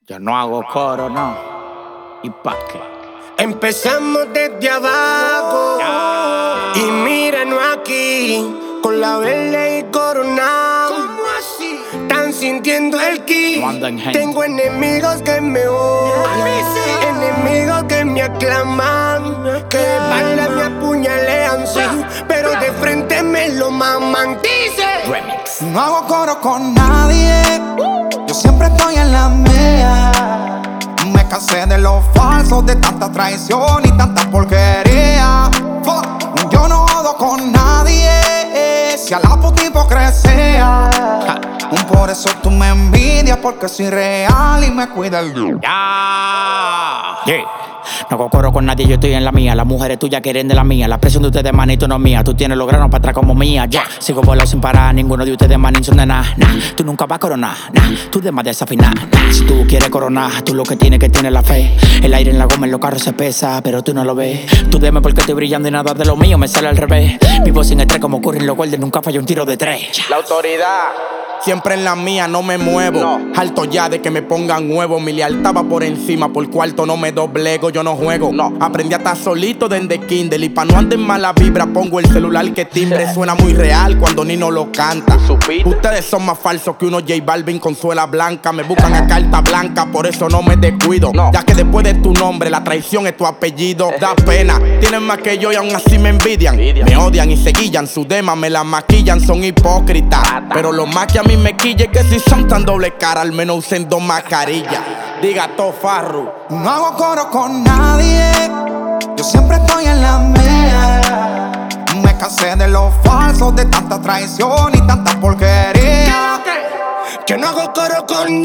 Yo no hago coro, no. ¿Y pa' qué? Empezamos desde abajo y míranos aquí con la verde y coronado. ¿Cómo así? Están sintiendo el ki. No andan gente. Tengo enemigos que me odian, enemigos que me aclaman, que de espalda me apuñalean, sí, pero de frente me lo maman. Dice Remix. No hago coro con nadie, yo siempre estoy en la mía. Me cansé de los falsos, de tanta traición y tanta porquería. Yo no jodo con nadie, si a la puta hipocresía. Por eso tú me envidias, porque soy real y me cuida el Dios. Yeah. No hago coro con nadie, yo estoy en la mía. Las mujeres tuyas quieren de la mía. La presión de ustedes, manito, no es mía. Tú tienes los granos para atrás como mía. Yeah. Sigo volando sin parar. Ninguno de ustedes, manín, son de nada. Tú nunca vas a coronar. Tú de más desafinar. Si tú quieres coronar, tú lo que tienes que tener la fe. El aire en la goma, en los carros se pesa, pero tú no lo ves. Tú dime porque estoy brillando y nada de lo mío me sale al revés. Vivo sin estrés como ocurren los guardias. Nunca falla un tiro de 3. la autoridad. Siempre en la mía, no me muevo. Alto ya de que me pongan huevo. Mi lealtad va por encima, por cuarto no me doblego. Yo no juego, aprendí a estar solito desde Kindle. Y pa' no andar en mala vibra, pongo el celular que timbre. Suena muy real cuando Nino lo canta. Ustedes son más falsos que unos J Balvin con suela blanca. Me buscan a carta blanca, por eso no me descuido. Ya que después de tu nombre, la traición es tu apellido. Da pena, tienen más que yo y aún así me envidian. Me odian y se guillan, sus demas me la maquillan. Son hipócritas, pero lo más que a mí me quille que si son tan doble cara, al menos usen 2 mascarillas. Diga todo farru. No hago coro con nadie, yo siempre estoy en la mía. Me cansé de los falsos, de tanta traición y tanta porquería. Yo no hago coro con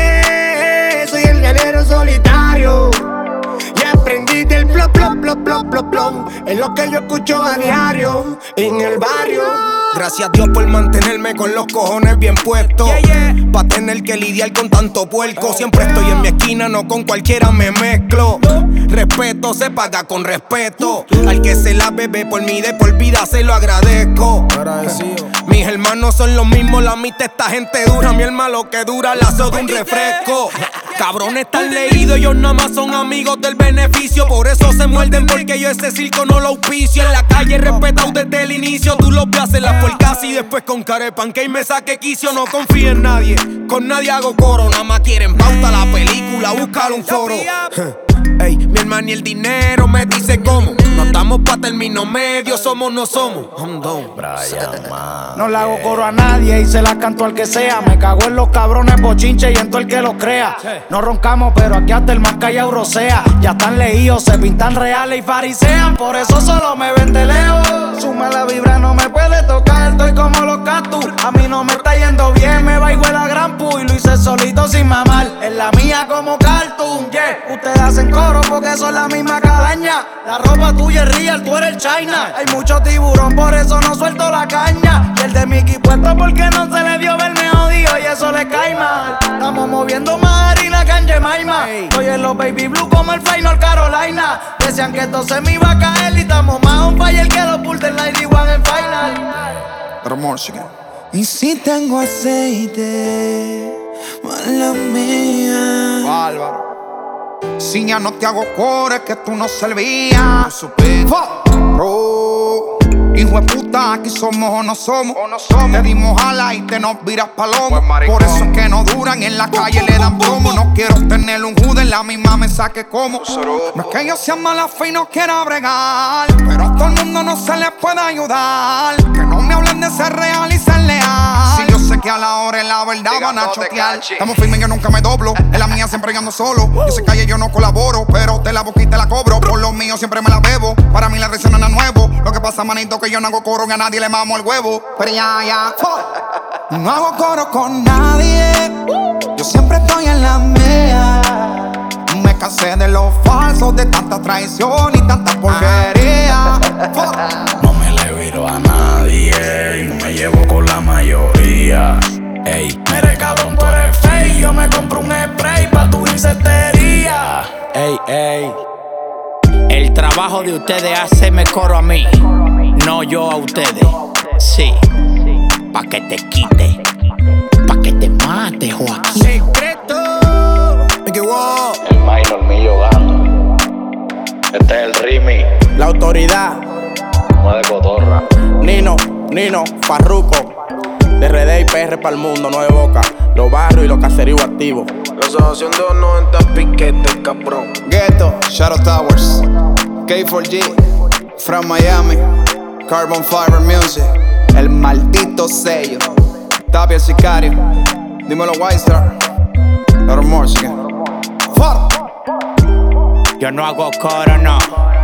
nadie, soy el guerrero solitario. Y aprendí del plop, plop, plop, plop, plop, plop. Es lo que yo escucho a diario en el barrio. Gracias a Dios por mantenerme con los cojones bien puestos. Pa' tener que lidiar con tanto puerco. Siempre estoy en mi esquina, no con cualquiera me mezclo. Respeto se paga con respeto. Al que se la bebe por mí de por vida se lo agradezco. Mis hermanos son los mismos, la mitad esta gente dura. Mi hermano lo que dura lazo de un refresco. Cabrones están leídos, ellos nada más son amigos del beneficio. Por eso se muerden porque yo ese circo no lo auspicio. En la calle respetado desde el inicio. Tú los ves hacer la puercas y después con carepanque y me saque quicio. No confío en nadie, con nadie hago coro. Nada más quieren pauta la película, buscar un foro. Ey, mi hermano y el dinero me dice cómo. No estamos pa' término medio, somos no somos. No le hago coro a nadie y se la canto al que sea. Me cago en los cabrones bochinches y en todo el que los crea. No roncamos, pero aquí hasta el más callado rocea. Ya están leídos, se pintan reales y farisean. Por eso solo me ven de lejos. Su mala vibra no me puede tocar, estoy como los cactus. A mí no me está yendo bien, me va igual a gran pu. Y lo hice solito sin mamar, en la mía como cartoon. Yeah, ustedes hacen coro porque son la misma calaña. La ropa tuya es real, tú eres China. Hay mucho tiburón, por eso no suelto la caña. Y el de Mickey puesto porque no se le dio verme jodido y eso le cae mal. Estamos moviendo más harina que en Jemima. Estoy en los baby blue como el Final Carolina. Decían que esto se me iba a caer y estamos más on fire que los Bulls del 91 en final. Y si tengo aceite, mala mía. Bárbaro. Si ya no te hago coro es que tú no servías. Hijo de puta, aquí somos o no somos. Te dimos alas y te nos viras palomo. Por eso es que no duran, en la calle le dan plomo. No quiero tener un jude en la misma mesa que como. No es que yo sea mala fe y no quiera bregar, pero a todo el mundo no se les puede ayudar. Que no me hablen de ser real y ser leal. Si yo sé que a la hora en la verdad van a chotear. Estamos firmes, yo nunca me doblo. En la mía siempre ando solo. Yo sé que yo no colaboro, pero te la busco y te la cobro. Por lo mío siempre me la bebo. Para mí la risa no es nada nuevo. Lo que pasa, manito, que yo no hago coro y a nadie le mamo el huevo. Pero ya. No hago coro con nadie, yo siempre estoy en la mía. Me cansé de los falsos, de tanta traición y tanta porquería. No me le viro a nadie y no me llevo con la mayoría. Ey, mire cabrón, tú eres fake. Yo me compro un spray pa' tu insectería. Ey. El trabajo de ustedes hacerme coro a mí, no yo a ustedes. Sí, pa' que te quite, pa' que te mate, Joaquín. Secreto. Emi, La autoridad, como de cotorra. Nino, Farruko. De RD y PR para el mundo, no de boca. Los barrios y los caseríos activos. La asociación de los 90 piquetes, cabrón. Ghetto, Shadow Towers, K4G, from Miami, Carbon Fiber Music, el maldito sello, Tapia el Sicario, dímelo White Star, Little Morsigan. Fuck. Yo no hago coro, no.